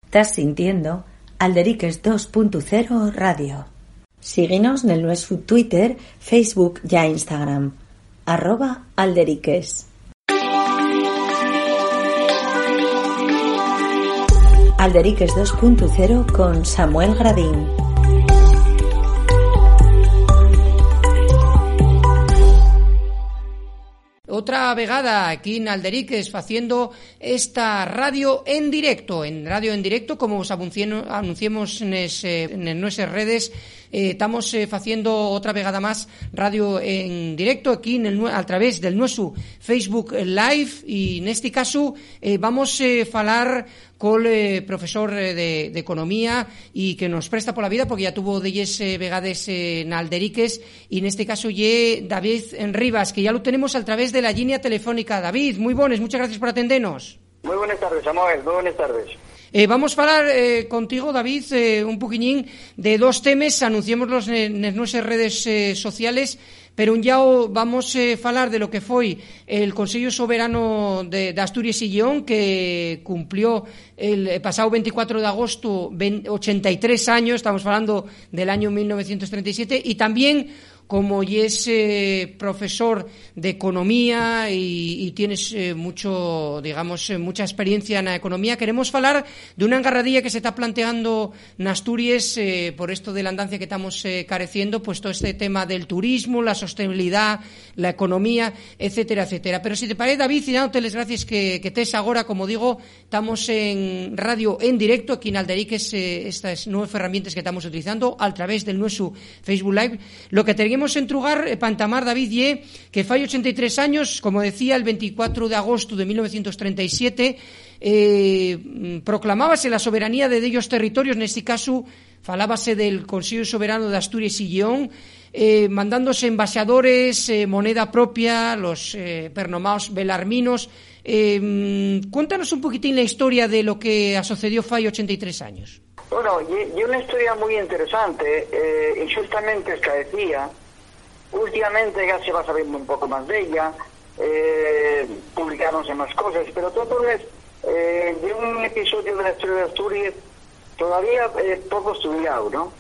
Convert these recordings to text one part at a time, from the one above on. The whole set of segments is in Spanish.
Estás sintiendo Alderiques 2.0 Radio. Síguenos en nuestro Twitter, Facebook y Instagram. @Alderiques. Alderiques 2.0 con Samuel Gradín. Otra vegada aquí en Alderiques haciendo esta radio en directo, como os anunciemos en nuestras redes. Estamos haciendo otra vegada más radio en directo aquí a través del nuestro Facebook Live, y en este caso vamos a falar con el profesor de economía y que nos presta por la vida, porque ya tuvo 10 vegades en Alderiques, y en este caso David Rivas, que ya lo tenemos a través de la línea telefónica. David, muy buenas, muchas gracias por atendernos. Muy buenas tardes, Samuel, muy buenas tardes. Vamos a hablar contigo, David, un poquillín de dos temas, anunciémoslos en nuestras redes sociales, pero ya vamos a hablar de lo que fue el Consejo Soberano de Asturias y Lleón, que cumplió el pasado 24 de agosto 83 años, estamos hablando del año 1937, y también, como es profesor de economía y tienes mucha experiencia en la economía, queremos hablar de una engarradilla que se está planteando en Asturias por esto de la andancia que estamos careciendo, pues todo este tema del turismo, la sostenibilidad, la economía, etcétera, etcétera. Pero si te parece, David, y dándote las gracias que tes ahora, como digo, estamos en radio en directo aquí en Alderiques, estas nuevas herramientas que estamos utilizando a través del nuestro Facebook Live. Lo que tenemos en trugar, Pantamar, David, que fai 83 años, como decía, el 24 de agosto de 1937, proclamábase la soberanía de ellos territorios, en este caso falábase del Consejo Soberano de Asturias y Lleón, mandándose embaixadores, moneda propia, los pernomados belarminos. Cuéntanos un poquitín la historia de lo que sucedió fai 83 años. Bueno, y una historia muy interesante, y justamente es que decía, últimamente ya se va sabiendo un poco más de ella, publicaronse más cosas, pero todo es de un episodio de la historia de Asturias todavía poco estudiado, ¿no?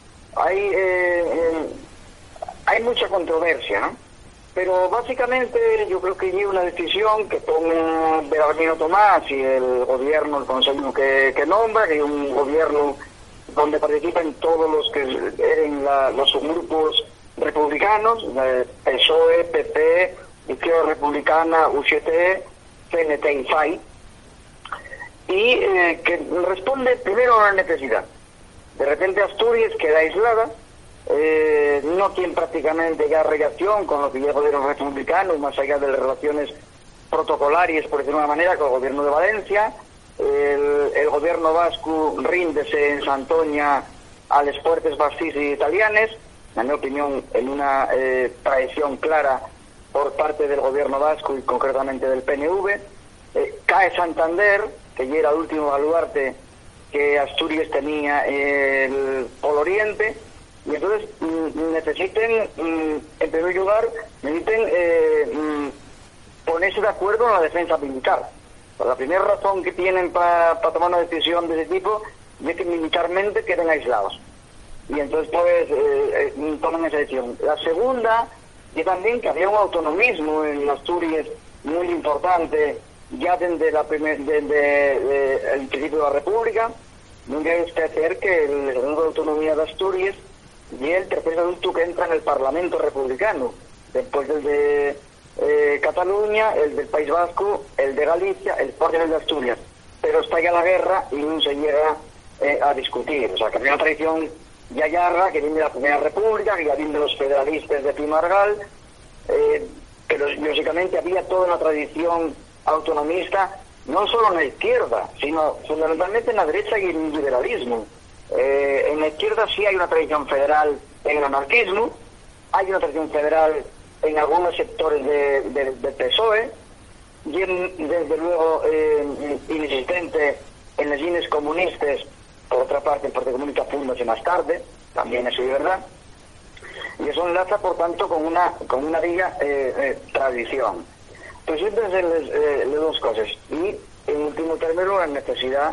Hay mucha controversia, ¿no? Pero básicamente yo creo que hay una decisión que toma Belarmino Tomás y el gobierno, el consejo que nombra, que es un gobierno donde participan todos los que eran los subgrupos republicanos, PSOE, PP, Izquierda Republicana, UGT, CNT y FAI, y que responde primero a una necesidad. De repente Asturias queda aislada, no tiene prácticamente ya relación con lo que ya el gobierno republicano, más allá de las relaciones protocolarias, por decirlo de una manera, con el gobierno de Valencia. El gobierno vasco ríndese en Santoña a las fuerzas fascistas y italianas, en mi opinión, en una traición clara por parte del gobierno vasco y concretamente del PNV. Cae Santander, que ya era el último baluarte que Asturias tenía por Oriente, y entonces necesiten, en primer lugar, ponerse de acuerdo en la defensa militar. La primera razón que tienen para tomar una decisión de ese tipo es que militarmente queden aislados. Y entonces pues toman esa decisión. La segunda, y también que había un autonomismo en Asturias muy importante ya desde el principio de la República. No hay que hacer que el Estatuto de Autonomía de Asturias y el tercer adulto que entra en el Parlamento republicano, después del de Cataluña, el del País Vasco, el de Galicia, el propio de Asturias. Pero estalla la guerra y no se llega a discutir. O sea, que había una tradición ya larga que viene de la Primera República, que ya viene de los federalistas de Pi Margall, pero lógicamente había toda una tradición autonomista, no solo en la izquierda, sino fundamentalmente en la derecha y en el liberalismo. En la izquierda sí hay una tradición federal en el anarquismo, hay una tradición federal en algunos sectores del PSOE, y desde luego inexistente en las líneas comunistas, por otra parte el Partido Comunista fundándose más tarde, también eso es verdad, y eso enlaza por tanto con una vieja tradición. Pues entonces las dos cosas, y en último término la necesidad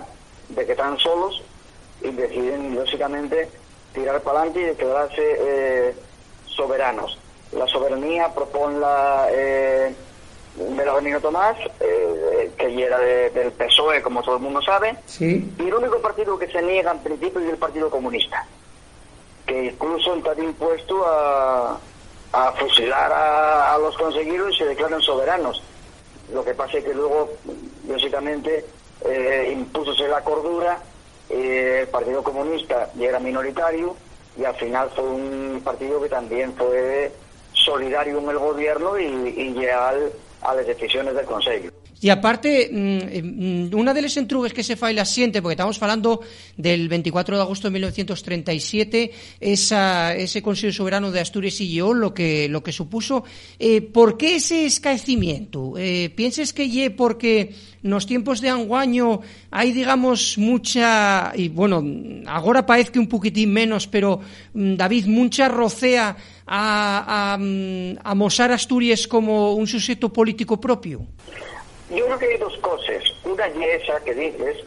de que están solos y deciden, lógicamente, tirar para adelante y declararse soberanos. La soberanía propone Belarmino Tomás, que era del PSOE, como todo el mundo sabe, sí. Y el único partido que se niega en principio es el Partido Comunista, que incluso está impuesto a fusilar a los conseguidos y se declaran soberanos. Lo que pasa es que luego, lógicamente, impúsose la cordura, el Partido Comunista ya era minoritario y al final fue un partido que también fue solidario con el gobierno y leal a las decisiones del Consejo. Y aparte, una de las entrugues que se fai la siente, porque estamos falando del 24 de agosto de 1937, ese Consejo Soberano de Asturias y Lleón, lo que supuso, ¿por qué ese escaecimiento? ¿Piensas que porque nos tiempos de anguaño hay, digamos, mucha, y bueno, agora parece que un poquitín menos, pero David, mucha rocea a mosar Asturias como un sujeto político propio? Yo creo que hay dos cosas. Una es esa que dices,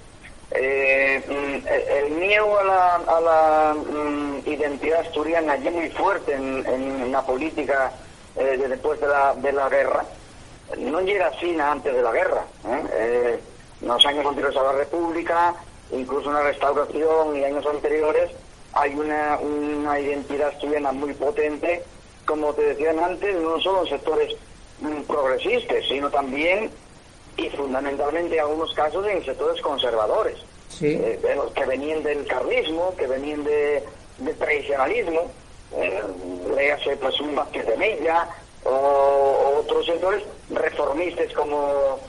el miedo a la identidad asturiana ya muy fuerte en la política después de la guerra. No llega así antes de la guerra. En los años anteriores a la República, incluso en la Restauración y años anteriores, hay una identidad asturiana muy potente, como te decían antes, no solo en sectores progresistas, sino también y fundamentalmente en algunos casos en sectores conservadores, sí. Que venían del carlismo, que venían del tradicionalismo, léase pues un Vázquez de Mella o otros sectores reformistas como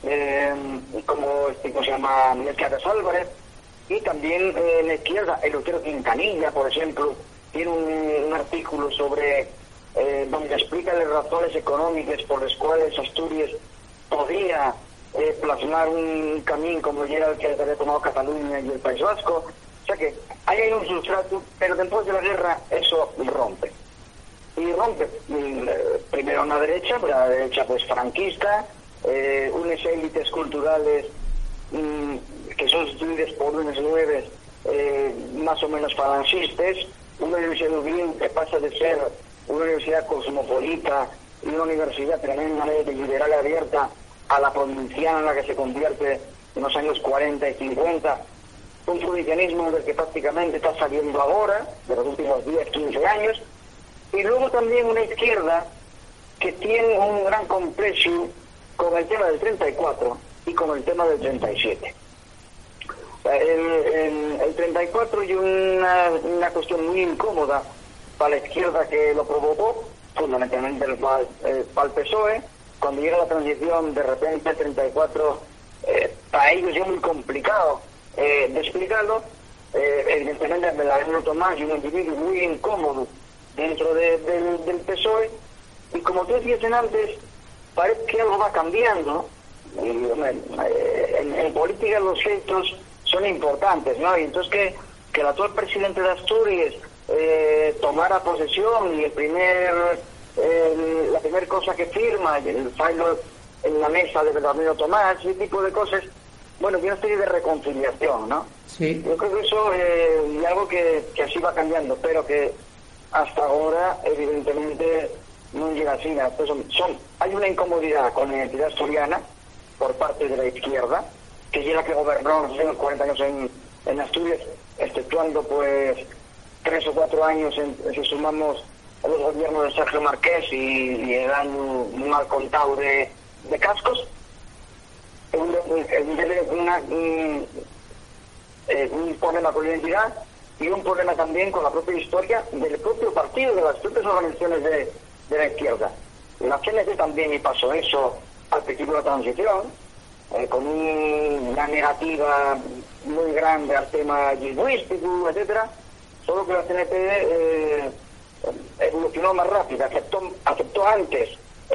se llama Melquiades Álvarez, y también en la izquierda el Otero Quintanilla, por ejemplo, tiene un artículo sobre donde explica las razones económicas por las cuales Asturias podía plasmar un camino como era el que había tomado Cataluña y el País Vasco. O sea que ahí hay un sustrato, pero después de la guerra eso rompe. Y rompe primero una derecha, la derecha pues franquista, unas élites culturales que son sustituidas por unas nuevas más o menos falangistas, una universidad de Dublín que pasa de ser una universidad cosmopolita y una universidad tremendamente liberal y abierta a la provinciana en la que se convierte en los años 40 y 50, un provincianismo del que prácticamente está saliendo ahora, de los últimos 10, 15 años, y luego también una izquierda que tiene un gran complejo con el tema del 34 y con el tema del 37. El 34 y una cuestión muy incómoda para la izquierda que lo provocó, fundamentalmente para el PSOE. Cuando llega la transición, de repente el 34, para ellos es muy complicado de explicarlo. Evidentemente, Belarmino Tomás es un individuo muy incómodo dentro del PSOE, y como tú decías antes, parece que algo va cambiando. En política los hechos son importantes, ¿no? Y entonces que el actual presidente de Asturias tomara posesión y la primera cosa que firma, el file en la mesa de Belarmino Tomás, ese tipo de cosas, bueno, tiene una serie de reconciliación, ¿no? Sí. Yo creo que eso es algo que así va cambiando, pero que hasta ahora, evidentemente, no llega así. Entonces, hay una incomodidad con la identidad asturiana por parte de la izquierda, que es la que gobernó los últimos 40 años en Asturias, exceptuando pues 3 o 4 años si sumamos a los gobiernos de Sergio Marqués y dan un mal contado de cascos. Un problema con la identidad y un problema también con la propia historia del propio partido, de las propias organizaciones de la izquierda. La CNT también pasó eso al principio de la transición, con una negativa muy grande al tema lingüístico, etcétera, solo que la CNT evolucionó más rápido, aceptó antes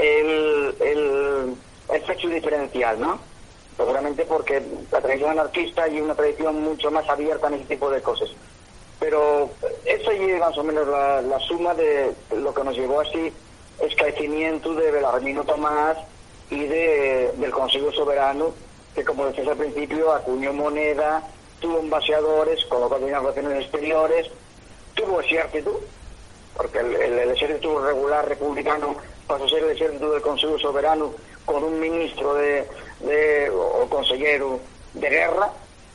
el sexo diferencial, ¿no? Seguramente porque la tradición anarquista y una tradición mucho más abierta en ese tipo de cosas. Pero eso es más o menos la suma de lo que nos llevó así escaecimiento de Belarmino Tomás y del Consejo Soberano, que como decías al principio, acuñó moneda tuvo embaixadores, colocó en relaciones exteriores, tuvo ejército, porque el ejército regular republicano pasó a ser el ejército del Consejo Soberano con un ministro o consejero de guerra,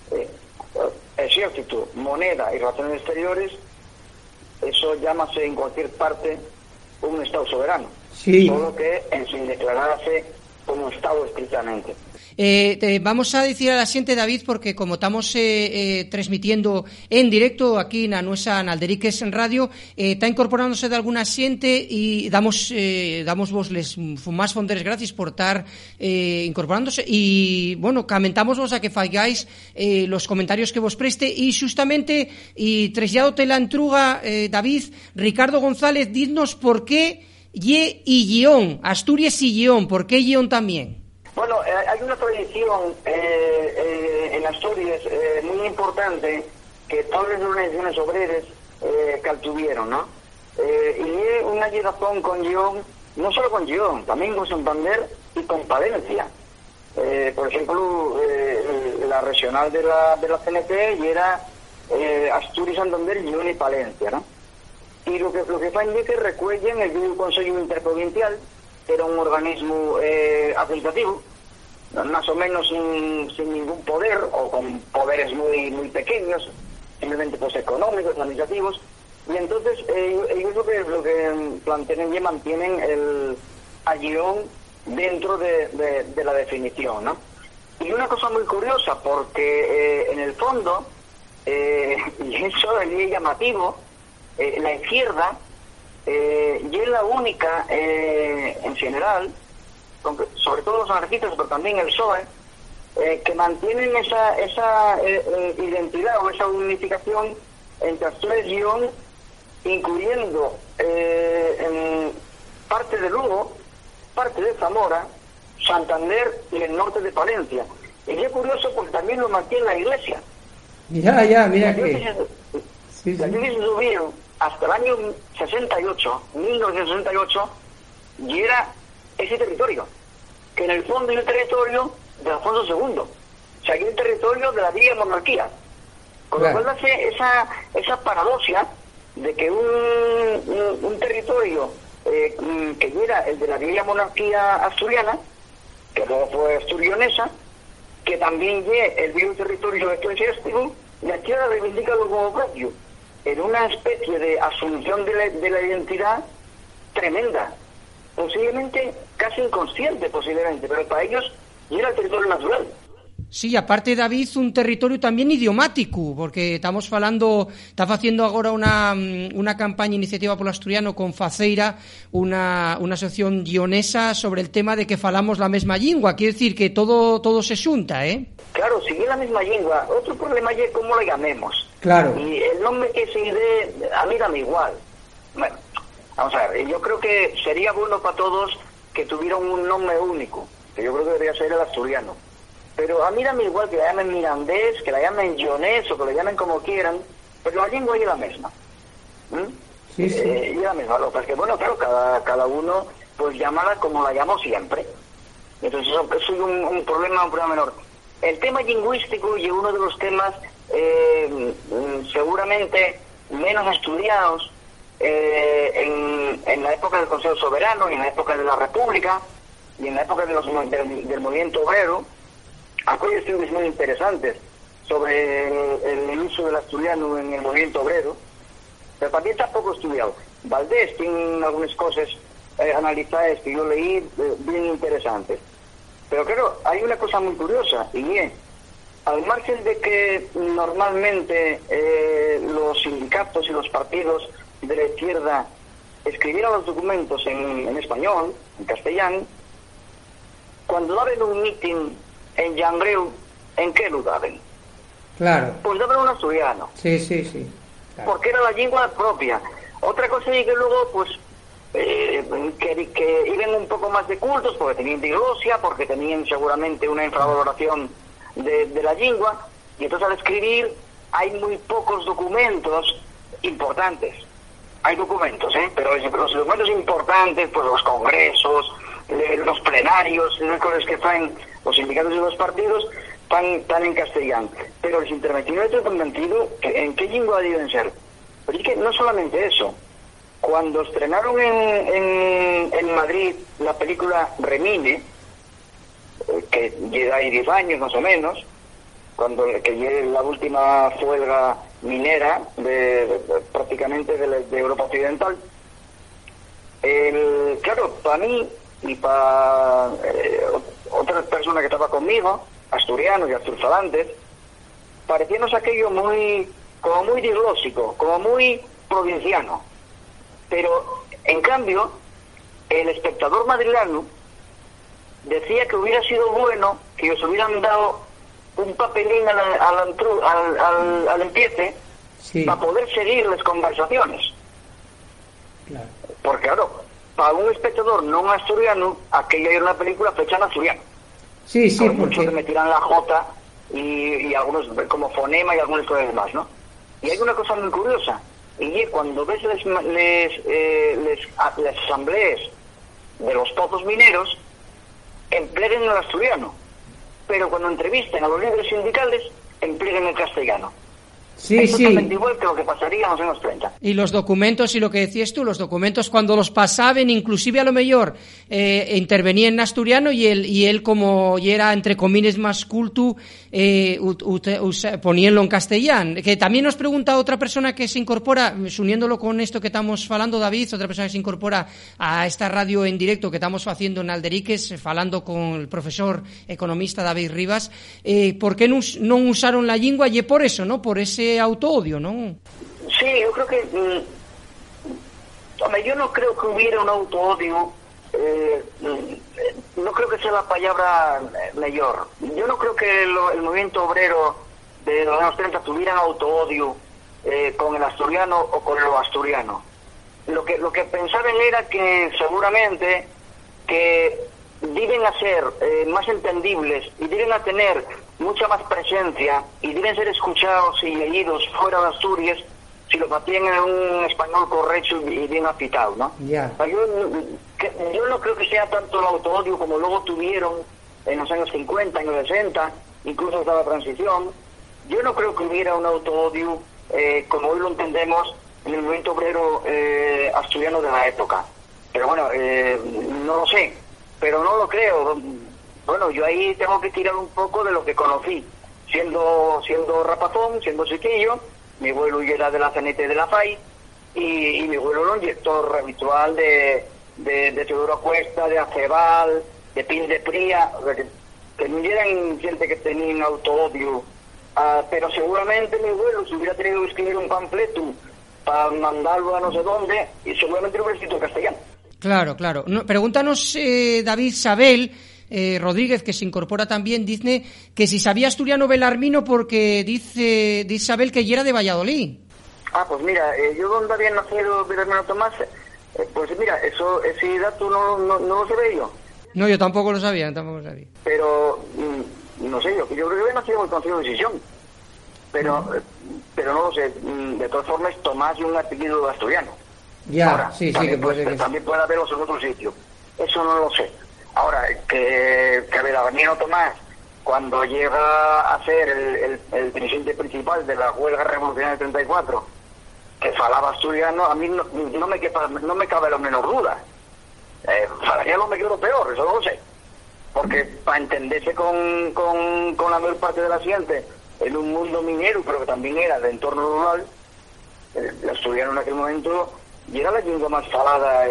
ejército, moneda y relaciones exteriores. Eso llámase en cualquier parte un Estado soberano, sí. Solo que sin declararse como Estado estrictamente. Vamos a decir a la xente, David, porque como estamos transmitiendo en directo aquí na nuesa Nalderiques en Radio, está incorporándose de alguna xente e damos vosles máis fonderes gracias por estar incorporándose e, bueno, comentámosvos a que faigáis los comentarios que vos preste e justamente, e traslládote la entruga, David, Ricardo González, diznos por qué Ye y Lleón, Asturias y Lleón, ¿por qué Lleón también? Bueno, hay una tradición en Asturias muy importante que todas las organizaciones obreras tuvieron, ¿no? Y una ligación con Lleón, no solo con Lleón, también con Santander y con Palencia. Por ejemplo, la regional de la CNT y era Asturias, Santander, Lleón y Palencia, ¿no? Y lo que fan es que recuellen el mismo Consejo Interprovincial, que era un organismo administrativo, más o menos sin ningún poder, o con poderes muy muy pequeños, simplemente pues económicos, administrativos, y entonces ellos lo que plantean y mantienen a Lleón dentro de la definición, ¿no? Y una cosa muy curiosa, porque en el fondo, y eso es llamativo, la izquierda y es la única en general, sobre todo los anarquistas, pero también el PSOE, que mantienen esa identidad o esa unificación entre Asturias y Lleón, incluyendo en parte de Lugo, parte de Zamora, Santander y el norte de Palencia. Y es curioso porque también lo mantiene la Iglesia. Mira que... La Iglesia se subieron hasta el año 1968, y era ese territorio, que en el fondo es el territorio de Alfonso II, o sea, es el territorio de la vieja monarquía, con lo cual hace esa paradoja de que un territorio que era el de la vieja monarquía asturiana, que luego fue asturionesa, que también es el viejo territorio eclesiástico, la izquierda reivindica lo como propio, en una especie de asunción de la identidad tremenda, posiblemente casi inconsciente, pero para ellos era el territorio natural. Sí, aparte, David, un territorio también idiomático, porque está haciendo ahora una campaña iniciativa por lo asturiano con Faceira, una asociación guionesa sobre el tema de que falamos la mesma lingua, quiere decir que todo se xunta, ¿eh? Claro, si es la misma lingua, otro problema es cómo la llamemos. Claro. Y el nombre que se dé, a mí dame igual. Bueno, vamos a ver, yo creo que sería bueno para todos que tuvieran un nombre único, que yo creo que debería ser el asturiano. Pero a mí dame igual que la llamen mirandés, que la llamen guionés o que la llamen como quieran, pero la lengua es la misma. Sí. Es la misma. Lo que es que, bueno, claro, cada uno pues llámala como la llamo siempre. Entonces eso es un problema menor. El tema lingüístico y uno de los temas seguramente menos estudiados en la época del Consejo Soberano y en la época de la República y en la época del movimiento obrero. Hay estudios muy interesantes sobre el uso del asturiano en el movimiento obrero, pero también está poco estudiado. Valdés tiene algunas cosas analizadas que yo leí bien interesantes. Pero claro, hay una cosa muy curiosa, y es, al margen de que normalmente los sindicatos y los partidos de la izquierda escribieran los documentos en español, en castellano, cuando daban un mitin en Llangreu, ¿en qué lo daban? Claro. Pues daban un asturiano. Sí. Claro. Porque era la lengua propia. Otra cosa es que luego, pues, que iban un poco más de cultos, porque tenían diglosia, porque tenían seguramente una infravaloración de la lengua, y entonces al escribir hay muy pocos documentos importantes. Hay documentos, pero los documentos importantes, pues los congresos, los plenarios, las cosas que traen los sindicatos y los partidos, tan en castellano. Pero los interventinos de convencido en qué lengua deben ser. Pero es que no solamente eso. Cuando estrenaron en Madrid la película Remine, que lleva ahí 10 años más o menos, que lleve la última huelga minera prácticamente de Europa Occidental, claro, para mí y para otras personas que estaban conmigo, asturianos y asturfalantes, parecíamos aquello como muy diglósico, como muy provinciano. Pero, en cambio, el espectador madrileño decía que hubiera sido bueno que os hubieran dado un papelín al empiece, sí, para poder seguir las conversaciones. Claro. Porque, claro, para un espectador no asturiano, aquella era una película fecha en asturiano. Sí, sí, porque muchos que me tiran la J y algunos como fonema y algunas cosas más, ¿no? Y hay una cosa muy curiosa, y cuando ves las asambleas de los pozos mineros, emplean el asturiano, pero cuando entrevisten a los líderes sindicales, emplean el castellano. Sí, es sí. totalmente igual que lo que pasaría en los años 30. Y los documentos, y lo que decías tú, los documentos cuando los pasaban, inclusive a lo mejor intervenía en asturiano y él como y era entre comillas más culto, poníanlo en castellano. Que también nos pregunta otra persona que se incorpora, uniéndolo con esto que estamos falando, David, otra persona que se incorpora a esta radio en directo que estamos haciendo en Alderiques, falando con el profesor economista David Rivas, ¿por qué no usaron la lengua? Y por eso, ¿no? Por ese autoodio, ¿no? Sí, yo creo que yo no creo que hubiera un autoodio, no creo que sea la palabra mejor. Yo no creo que el movimiento obrero de los años 30 tuviera autoodio con el asturiano o con lo asturiano. Lo que pensaban era que seguramente que deben a ser más entendibles y deben a tener mucha más presencia y deben ser escuchados y leídos fuera de Asturias si lo hacían en un español correcto y bien afitado, ¿no? Yeah. Yo no creo que sea tanto el autoodio como luego tuvieron en los años 50, en los 60, incluso hasta la transición. Yo no creo que hubiera un autoodio como hoy lo entendemos en el movimiento obrero asturiano de la época. Pero bueno, no lo sé, pero no lo creo. Bueno, yo ahí tengo que tirar un poco de lo que conocí. Siendo rapazón, siendo chiquillo, mi abuelo era de la CNT de la FAI y mi abuelo era un director habitual de Teodoro Cuesta, de Aceval, de Pin de Pría, que no eran gente que tenían autoodio, pero seguramente mi abuelo se hubiera tenido que escribir un panfleto para mandarlo a no sé dónde y seguramente lo hubiera escrito en castellano. Claro, claro. No, pregúntanos, David Sabel Rodríguez, que se incorpora también, dice que si sabía asturiano Belarmino porque dice Isabel que ya era de Valladolid. Pues mira, yo donde había nacido Belarmino Tomás, pues mira, ese dato no lo sabía yo. No, yo tampoco lo sabía. Pero, no sé, yo creo que había nacido en el Consejo de Decisión. Pero no lo sé. De todas formas, Tomás es un apellido asturiano. Ya, ahora, sí, que puede que también puede haberlos en otro sitio. Eso no lo sé. Ahora, que Belarmino Tomás, cuando llega a ser el dirigente principal de la huelga revolucionaria del 34, que falaba asturiano, a mí no me cabe la menor duda. Falaría lo mejor o peor, eso no lo sé. Porque para entenderse con la mayor parte de la gente en un mundo minero, pero que también era de entorno rural, el asturiano en aquel momento y era la lengua más falada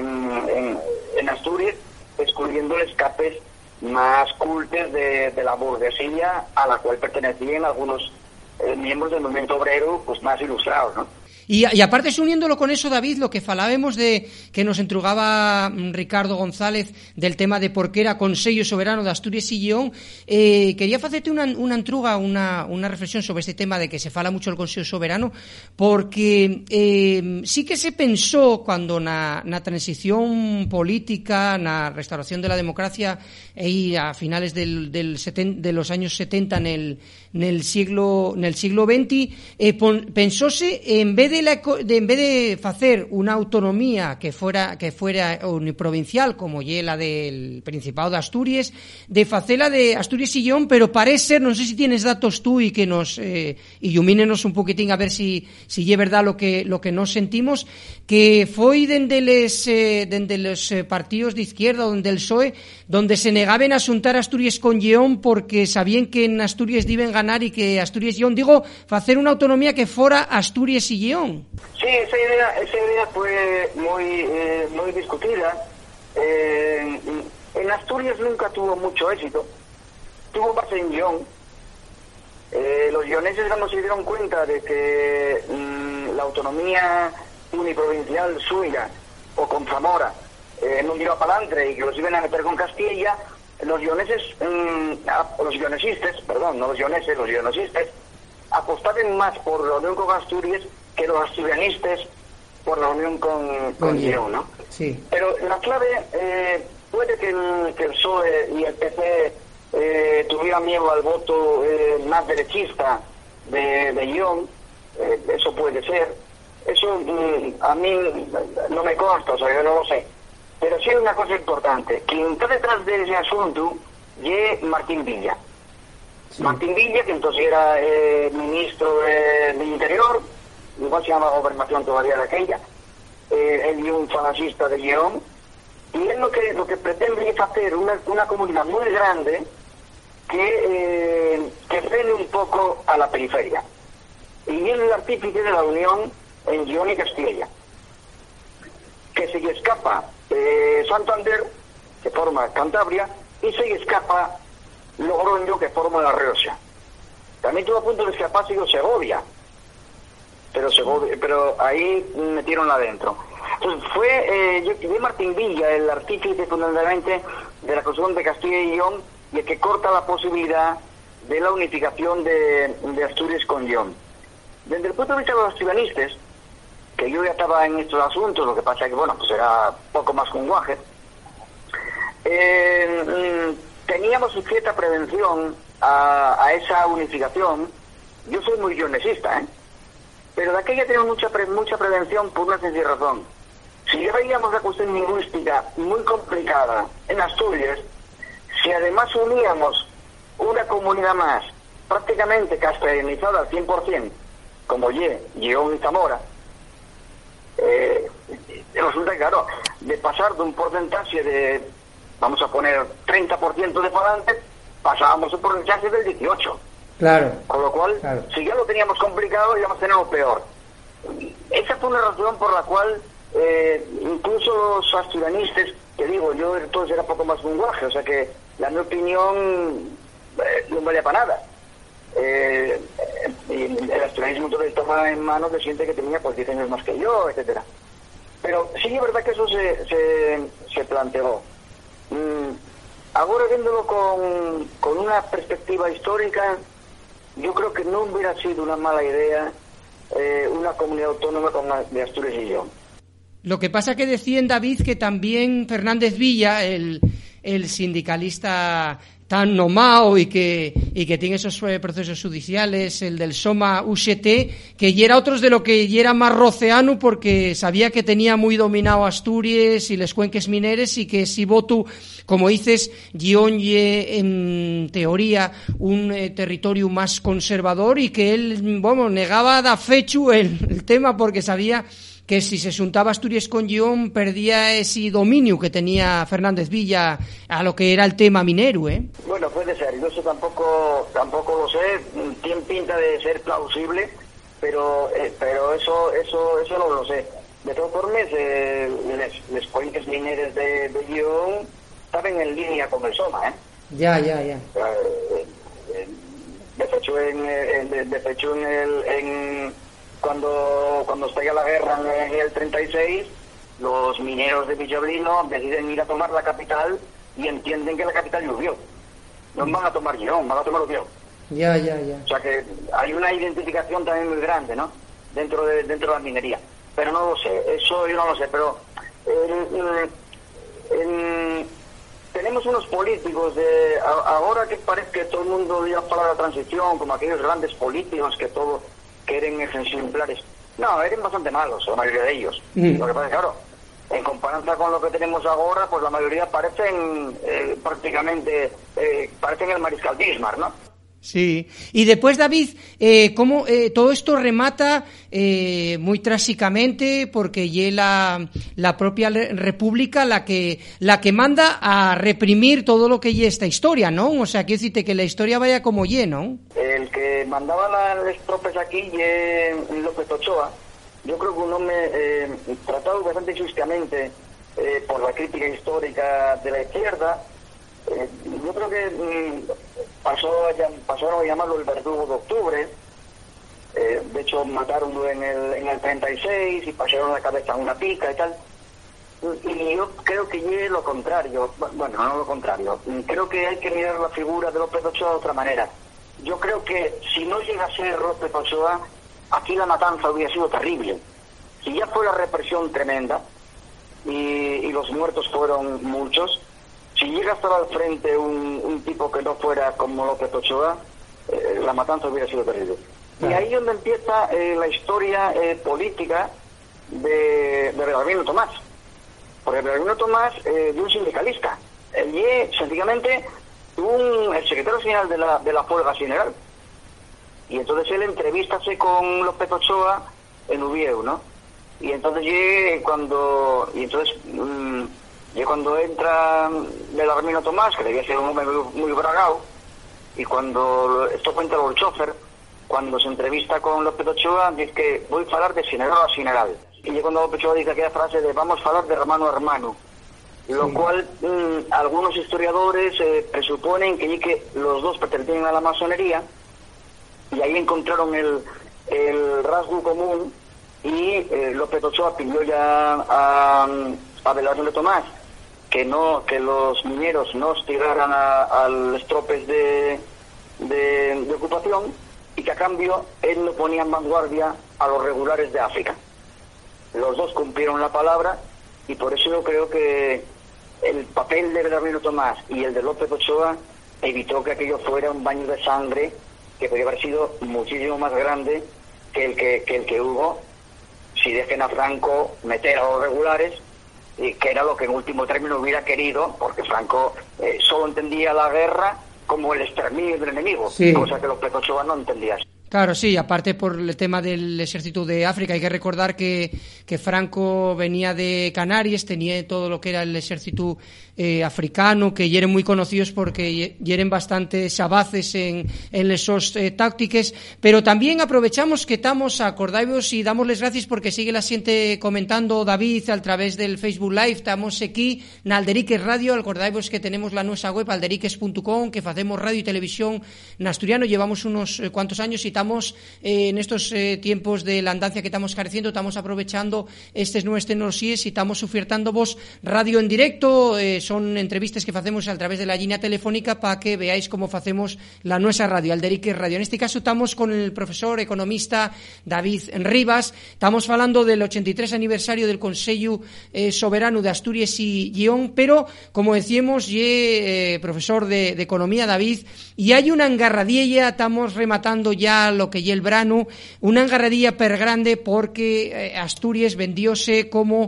en Asturias, excluyendo escapes más cultos de la burguesía a la cual pertenecían algunos miembros del movimiento obrero pues más ilustrados, ¿no? Y aparte, uniéndolo con eso, David, lo que falábamos de que nos entrugaba Ricardo González del tema de por qué era Consello Soberano de Asturias y Lleón, quería hacerte una entruga, una reflexión sobre este tema de que se fala mucho el Consello Soberano, porque sí que se pensó cuando na transición política, na restauración de la democracia y a finales de los años 70 en el siglo XX, pensóse en vez en vez de facer unha autonomía que fuera uniprovincial como lle la del Principado de Asturias, de facela de Asturias y Lleón, pero parece ser, non sei se tienes datos tú y que nos ilumínenos un poquitín a ver si lle verdad lo que nos sentimos, que foi dende los partidos de izquierda, dende el PSOE, donde se negaban a xuntar Asturias con Lleón porque sabían que en Asturias deben ganar y que Asturias y Lleón, digo, facer unha autonomía que fora Asturias y Lleón. Sí, esa idea fue muy discutida. En Asturias nunca tuvo mucho éxito, tuvo base en Lleón. Los lleoneses cuando se dieron cuenta de que la autonomía uniprovincial suya o con Zamora no iba para adelante y que los iban a meter con Castilla, los guionesistas apostaban más por la unión con Asturias que los asturianistas por la unión con Lleón, ¿no? Sí. Pero la clave puede que el PSOE y el PP tuvieran miedo al voto más derechista de Lleón, eso puede ser. Eso a mí no me consta, o sea, yo no lo sé. Pero sí hay una cosa importante. Quien está detrás de ese asunto es Martín Villa. Sí. Martín Villa, que entonces era ministro de Interior, igual se llama Gobernación todavía de aquella, él es un fascista de Lleón, y él lo que pretende es hacer una comunidad muy grande que frene un poco a la periferia. Y él es el artífice de la unión en Lleón y Castilla, que se le escapa Santander, que forma Cantabria, y se le escapa Logroño, que forma La Rioja. También tuvo a punto de escaparse Segovia, pero ahí metieronla adentro. Entonces fue Martín Villa el artífice fundamentalmente de la construcción de Castilla y Lleón y el que corta la posibilidad de la unificación de Asturias con Lleón. Desde el punto de vista de los asturianistas, que yo ya estaba en estos asuntos, lo que pasa es que, bueno, pues era poco más que un guaje, teníamos cierta prevención a esa unificación. Yo soy muy guionesista, pero de aquella tenemos mucha prevención por una sencilla razón. Si ya veíamos la cuestión lingüística muy complicada en Asturias, si además uníamos una comunidad más prácticamente castellanizada al 100%, como Lleón y Zamora, resulta que, claro, de pasar de un porcentaje de, vamos a poner, 30% de falantes, pasábamos un porcentaje del 18%. Claro. Con lo cual, claro, si ya lo teníamos complicado, íbamos a tenerlo peor. Esa fue una razón por la cual incluso los asturianistas, que digo, yo entonces era poco más que un guaje, o sea que mi opinión no valía para nada. Y el asturianismo entonces toma en mano de gente que tenía pues 10 años más que yo, etcétera. Pero sí es verdad que eso se planteó. Ahora viéndolo con una perspectiva histórica, yo creo que no hubiera sido una mala idea una comunidad autónoma como la de Asturias y Lleón. Lo que pasa que decían, David, que también Fernández Villa, el sindicalista tan nomao y que tiene esos procesos judiciales, el del Soma UGT, que ya era otros de lo que ya era más roceano porque sabía que tenía muy dominado Asturias y les cuenques mineres y que si voto, como dices, Lleón en teoría un territorio más conservador y que él, bueno, negaba da fechu el tema porque sabía que si se juntaba Asturias con Lleón perdía ese dominio que tenía Fernández Villa a lo que era el tema minero, ¿eh? Bueno, puede ser, yo eso tampoco lo sé, tiene pinta de ser plausible, pero eso no lo sé. De todas formas, les cuenques mineros de Lleón estaban en línea con el Soma, ¿eh? Ya. De hecho, cuando estalla la guerra en el 36, los mineros de Villablino deciden ir a tomar la capital y entienden que la capital llovió. No van a tomar Lleón, van a tomar Lleón. Ya. O sea que hay una identificación también muy grande, ¿no? Dentro de la minería. Pero no lo sé, eso yo no lo sé, pero tenemos unos políticos ahora que parece que todo el mundo diga para la transición, como aquellos grandes políticos que todos quieren ejemplares. No, eran bastante malos, la mayoría de ellos. Lo que pasa es que, claro, en comparación con lo que tenemos ahora, pues la mayoría parecen prácticamente, parecen el mariscal Bismarck, ¿no? Sí, y después, David, ¿cómo todo esto remata muy trágicamente? Porque ya la propia república la que manda a reprimir todo lo que ya esta historia, ¿no? O sea, quiero decirte que la historia vaya como ye, ¿no? El que mandaba las tropas aquí, López Ochoa, yo creo que un hombre tratado bastante injustamente por la crítica histórica de la izquierda. Yo creo que pasaron a llamarlo el verdugo de octubre. De hecho, mataronlo en el 36 y pasaron la cabeza en una pica y tal. Y yo creo que es lo contrario. Bueno, no lo contrario. Creo que hay que mirar la figura de López Ochoa de otra manera. Yo creo que si no llega a ser López Ochoa, aquí la matanza hubiera sido terrible. Si ya fue la represión tremenda y los muertos fueron muchos, si llega a estar al frente un tipo que no fuera como López Ochoa, la matanza hubiera sido terrible. Y ahí es donde empieza la historia política de Belarmino Tomás. Porque Belarmino Tomás de un sindicalista. Él es sencillamente el secretario general de la Huelga General. Y entonces él entrevistase con López Ochoa en Uvieu, ¿no? Y entonces cuando entra Belarmino Tomás, que debía ser un hombre muy bragado, y cuando esto cuenta el chofer, cuando se entrevista con López Ochoa, dice que voy a hablar de general a general. Y cuando López Ochoa dice aquella frase de vamos a hablar de hermano a hermano, lo cual algunos historiadores presuponen que los dos pertenecían a la masonería, y ahí encontraron el rasgo común, y López Ochoa pidió ya a Belarmino Tomás que los mineros no hostigaran a los tropes de ocupación, y que a cambio él lo ponía en vanguardia a los regulares de África. Los dos cumplieron la palabra, y por eso yo creo que el papel de Belarmino Tomás y el de López Ochoa evitó que aquello fuera un baño de sangre que podría haber sido muchísimo más grande que el que hubo si dejen a Franco meter a los regulares, que era lo que en último término hubiera querido, porque Franco solo entendía la guerra como el exterminio del enemigo, cosa que López Ochoa no entendía. Claro, sí, aparte por el tema del ejército de África, hay que recordar que Franco venía de Canarias, tenía todo lo que era el ejército africano, que eran muy conocidos porque eran bastantes avances en esos tácticas, pero también aprovechamos que estamos, acordaos y damosles gracias porque sigue la gente comentando David a través del Facebook Live, estamos aquí en Alderiques Radio, acordaos que tenemos la nuestra web alderiques.com, que hacemos radio y televisión en asturiano, llevamos unos cuantos años y estamos en estos tiempos de la andancia que estamos careciendo, estamos aprovechando estas nuevas tecnologías y estamos ofertando vos radio en directo, son entrevistas que hacemos a través de la línea telefónica para que veáis cómo hacemos la nuestra radio, Alderiques Radio. En este caso estamos con el profesor economista David Rivas, estamos hablando del 83 aniversario del Consello Soberano de Asturias y Lleón, pero como decíamos, profesor de economía David, y hay una engarradilla, estamos rematando ya lo que ya el verano, una engarradilla per grande porque Asturias vendióse como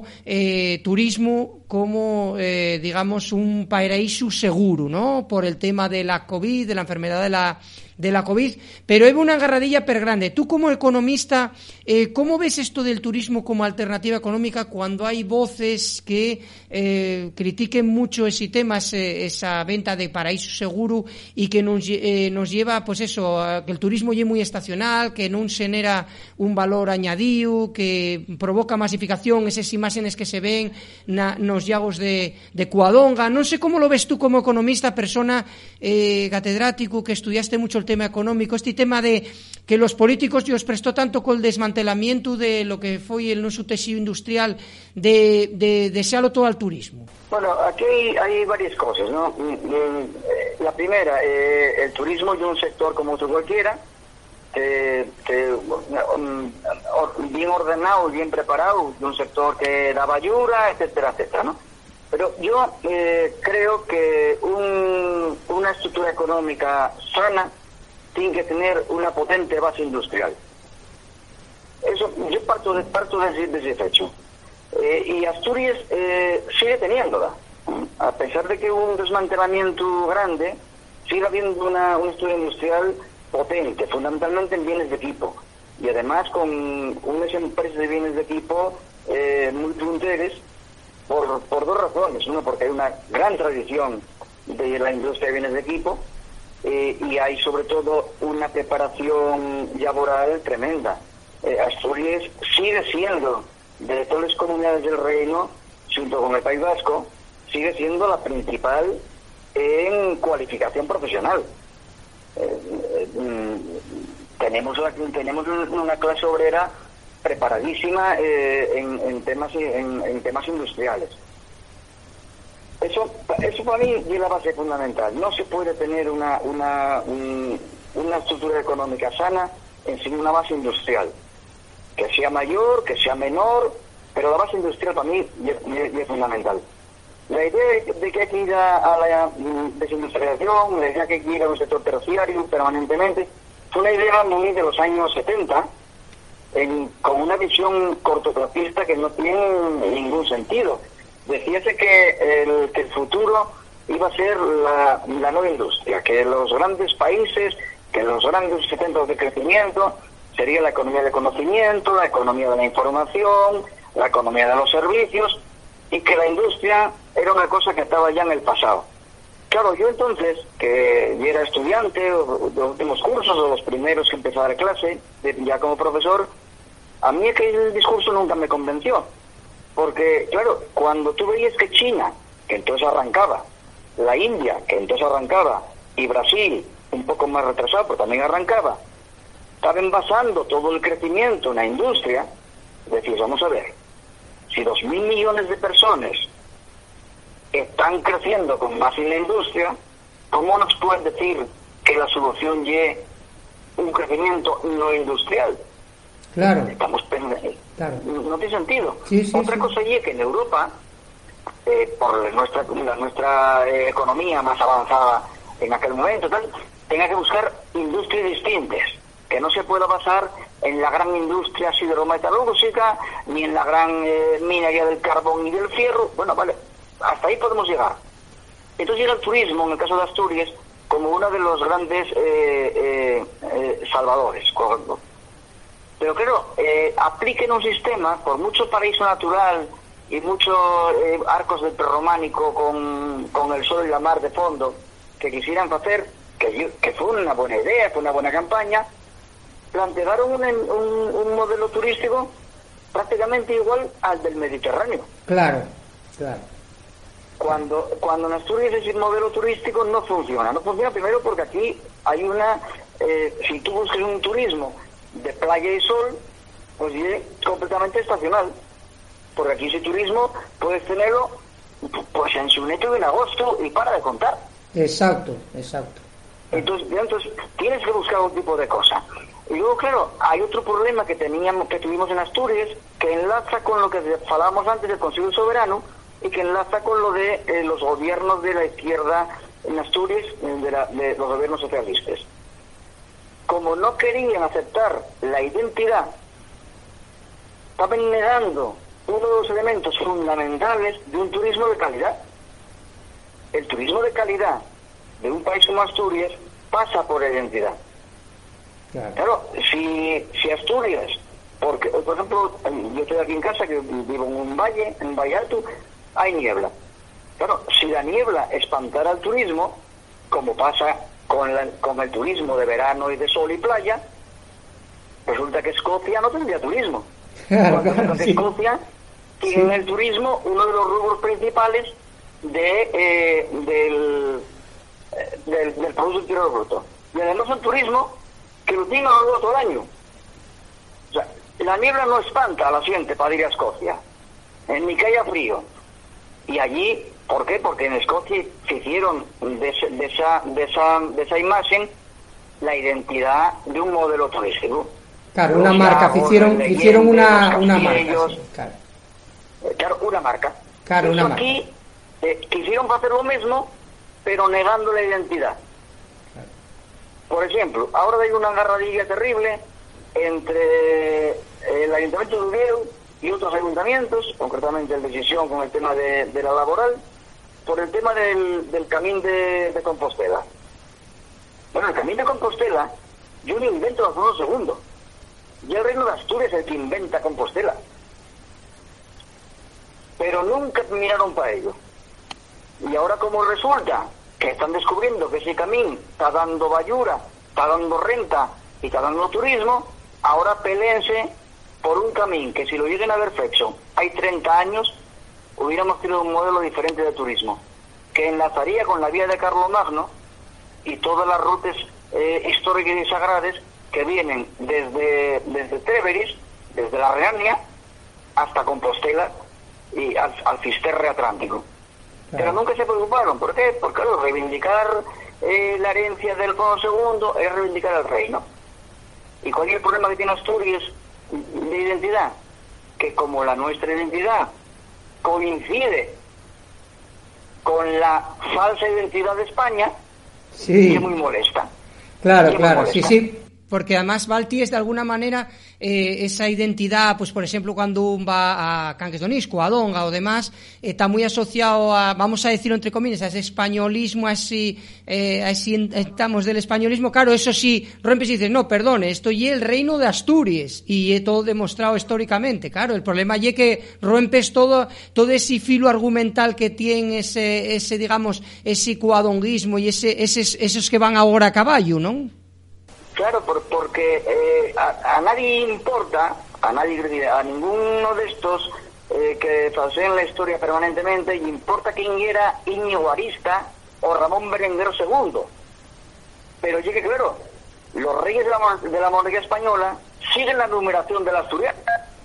turismo, como digamos un paraíso seguro, ¿no? Por el tema de la COVID, de la enfermedad de la COVID, pero hay una agarradilla per grande. Tú como economista, ¿cómo ves esto del turismo como alternativa económica cuando hay voces que critiquen mucho ese tema, esa venta de paraíso seguro y que nos lleva, pues eso, a que el turismo es muy estacional, que no se genera un valor añadido, que provoca masificación, esas imágenes que se ven nos llagos de Cuadonga? No sé cómo lo ves tú como economista, persona catedrático que estudiaste mucho el tema económico, este tema de que los políticos os prestó tanto con el desmantelamiento de lo que fue el nuestro tejido industrial de desearlo todo al turismo. Bueno, aquí hay varias cosas, ¿no? La primera, el turismo es un sector como otro cualquiera, bien ordenado, bien preparado, de un sector que daba ayuda, etcétera, etcétera, ¿no? Pero yo creo que una estructura económica sana tiene que tener una potente base industrial. Yo parto de ese hecho. Y Asturias sigue teniéndola. A pesar de que hubo un desmantelamiento grande, sigue habiendo una estructura industrial potente, fundamentalmente en bienes de equipo. Y además con unas empresas de bienes de equipo muy punteras por dos razones. Uno, porque hay una gran tradición de la industria de bienes de equipo, y hay sobre todo una preparación laboral tremenda. Asturias sigue siendo, de todas las comunidades del reino, junto con el País Vasco, sigue siendo la principal en cualificación profesional. Tenemos una clase obrera preparadísima en temas industriales. Eso para mí es la base fundamental. No se puede tener una estructura económica sana sin una base industrial, que sea mayor, que sea menor, pero la base industrial para mí es fundamental. La idea de que hay que ir a la desindustrialización, la idea de que hay que ir a un sector terciario permanentemente, fue una idea muy de los años 70, con una visión cortoplacista que no tiene ningún sentido. Decíase que el futuro iba a ser la nueva industria, que los grandes países, que los grandes centros de crecimiento sería la economía del conocimiento, la economía de la información, la economía de los servicios, y que la industria era una cosa que estaba ya en el pasado. Claro, yo entonces, que ya era estudiante de los últimos cursos, o los primeros que empezaba la clase, ya como profesor, a mí aquel discurso nunca me convenció. Porque, claro, cuando tú veías que China, que entonces arrancaba, la India, que entonces arrancaba, y Brasil, un poco más retrasado, pero también arrancaba, estaban basando todo el crecimiento en la industria, decís, vamos a ver, si 2.000 millones de personas están creciendo con base en la industria, ¿cómo nos pueden decir que la solución es un crecimiento no industrial? Claro. Claro. No tiene sentido. Sí, Otra cosa es que en Europa, por nuestra economía más avanzada en aquel momento, tenga que buscar industrias distintas, que no se pueda basar en la gran industria siderometalúrgica, ni en la gran minería del carbón y del fierro. Bueno, vale, hasta ahí podemos llegar. Entonces llega el turismo, en el caso de Asturias, como uno de los grandes salvadores, correcto. Pero claro, apliquen un sistema, por mucho paraíso natural y muchos arcos del prerrománico con el sol y la mar de fondo que quisieran hacer, que fue una buena idea, fue una buena campaña, plantearon un modelo turístico prácticamente igual al del Mediterráneo. Claro. Cuando en Asturias ese modelo turístico no funciona primero porque aquí hay si tú buscas un turismo de playa y sol, pues es completamente estacional, porque aquí ese turismo puedes tenerlo pues en junio y en agosto y para de contar. Exacto. Entonces tienes que buscar un tipo de cosa. Y luego, claro, hay otro problema que tuvimos en Asturias, que enlaza con lo que hablábamos antes del Consejo Soberano y que enlaza con lo de los gobiernos de la izquierda en Asturias, de los gobiernos socialistas. Como no querían aceptar la identidad, estaban negando uno de los elementos fundamentales de un turismo de calidad. El turismo de calidad de un país como Asturias pasa por la identidad. Claro, si Asturias, porque por ejemplo, yo estoy aquí en casa, que vivo en un valle, en Valle Alto, hay niebla. Claro, si la niebla espantara al turismo, como pasa con el turismo de verano y de sol y playa, resulta que Escocia no tendría turismo. Cuando Escocia tiene en el turismo uno de los rubros principales del Producto Interior Bruto. Y además un turismo que lo tiene todo el año. O sea, la niebla no espanta a la gente para ir a Escocia, ni que haya frío. Y allí, ¿por qué? Porque en Escocia se hicieron de esa imagen la identidad de un modelo turístico. Claro, una marca, hicieron una marca. Sí, claro, una marca. Claro, una marca. Aquí quisieron hacer lo mismo, pero negando la identidad. Claro. Por ejemplo, ahora hay una agarradilla terrible entre el Ayuntamiento de Oviedo y otros ayuntamientos, concretamente el de Decisión con el tema de la laboral, por el tema del Camín de Compostela. Bueno, el Camín de Compostela, yo lo invento hace unos segundos. Ya el Reino de Asturias es el que inventa Compostela. Pero nunca miraron para ello. Y ahora, como resulta que están descubriendo que ese camín está dando bayura, está dando renta y está dando turismo, ahora peleense por un camín que, si lo lleguen a ver fecho, hay 30 años, hubiéramos tenido un modelo diferente de turismo, que enlazaría con la vía de Carlomagno y todas las rutas históricas y sagradas que vienen desde Treveris, desde la Renania, hasta Compostela y al Fisterre Atlántico. Claro. Pero nunca se preocuparon. ¿Por qué? Porque claro, reivindicar la herencia del Alfonso II es reivindicar el reino. ¿Y cuál es el problema que tiene Asturias de identidad? Que como la nuestra identidad coincide con la falsa identidad de España, sí, es muy molesta. Claro, claro, molesta. Sí. Porque además Balti es de alguna manera esa identidad, pues por ejemplo cuando un va a Canques d'Onisco, a Donga o demás, está muy asociado a, vamos a decirlo entre comillas, a ese españolismo, así estamos del españolismo. Claro, eso sí, rompes y dices, no, perdone, esto y el reino de Asturias, y todo demostrado históricamente. Claro, el problema es que rompes todo ese filo argumental que tiene ese digamos, ese coadonguismo y esos que van ahora a caballo, ¿no? Claro, porque a nadie importa, a ninguno de estos que falsean la historia permanentemente, importa quién era Íñigo Arista o Ramón Berenguer II. Pero llegue claro, los reyes de la monarquía española siguen la numeración de la asturiana.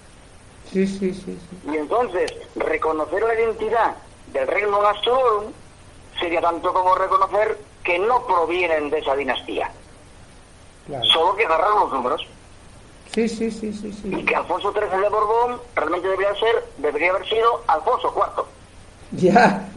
Sí. Y entonces, reconocer la identidad del reino Astur sería tanto como reconocer que no provienen de esa dinastía. Claro. Solo que agarraron los números. Sí. Y que Alfonso XIII de Borbón realmente debería haber sido Alfonso IV. Ya.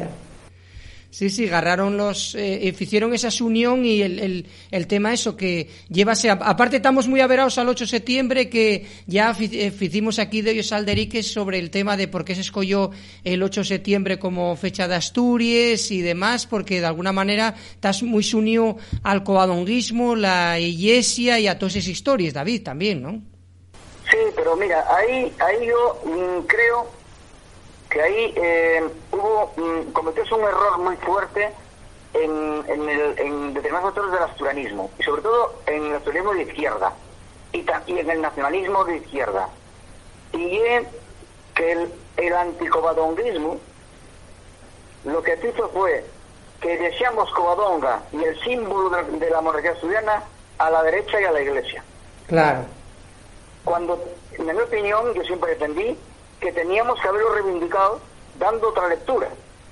Sí, agarraron hicieron esa unión y el tema eso que llevase, aparte estamos muy averados al 8 de septiembre que ya hicimos aquí de ellos Alderiques sobre el tema de por qué se escogió el 8 de septiembre como fecha de Asturias y demás, porque de alguna manera estás muy unido al coadonguismo, la iglesia y a todas esas historias, David, también, ¿no? Sí, pero mira, ahí yo creo que ahí cometióse un error muy fuerte en determinados sectores del asturianismo, y sobre todo en el asturianismo de izquierda, y en el nacionalismo de izquierda. Y es que el anticovadonguismo lo que hizo fue que deseamos Covadonga y el símbolo de la monarquía asturiana a la derecha y a la iglesia. Claro. Cuando, en mi opinión, yo siempre defendí que teníamos que haberlo reivindicado dando otra lectura.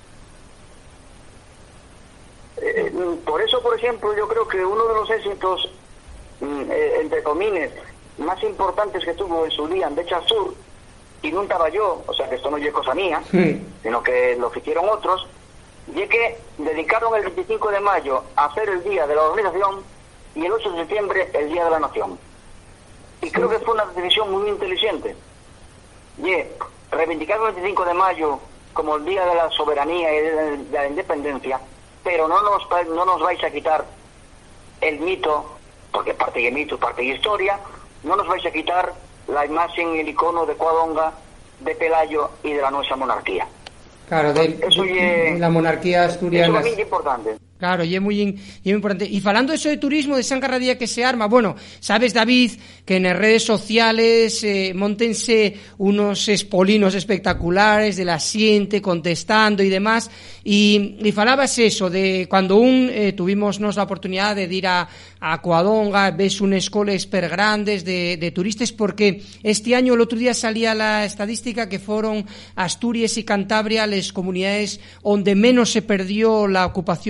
Por eso, por ejemplo, yo creo que uno de los éxitos, entre comillas, más importantes que tuvo en su día en Becha Sur, y no estaba yo, o sea que esto no es cosa mía, sino que lo hicieron otros, y es que dedicaron el 25 de mayo a hacer el Día de la Organización y el 8 de septiembre el Día de la Nación. Y creo que fue una decisión muy inteligente. Y reivindicar el 25 de mayo como el Día de la Soberanía y de la Independencia, pero no nos vais a quitar el mito, porque parte de mito, parte de historia, no nos vais a quitar la imagen y el icono de Covadonga, de Pelayo y de la nuestra monarquía. Claro, de la monarquía asturiana. Eso es muy importante. Claro, y es muy importante. Y falando eso de turismo, de San cada día que se arma, bueno, sabes, David, que en las redes sociales montense unos espolinos espectaculares de la xente contestando y demás, y falabas eso, de cuando tuvimos la oportunidad de ir a Covadonga, ves unes coles per grandes de turistas, porque este año, el otro día salía la estadística que fueron Asturias y Cantabria las comunidades donde menos se perdió la ocupación turística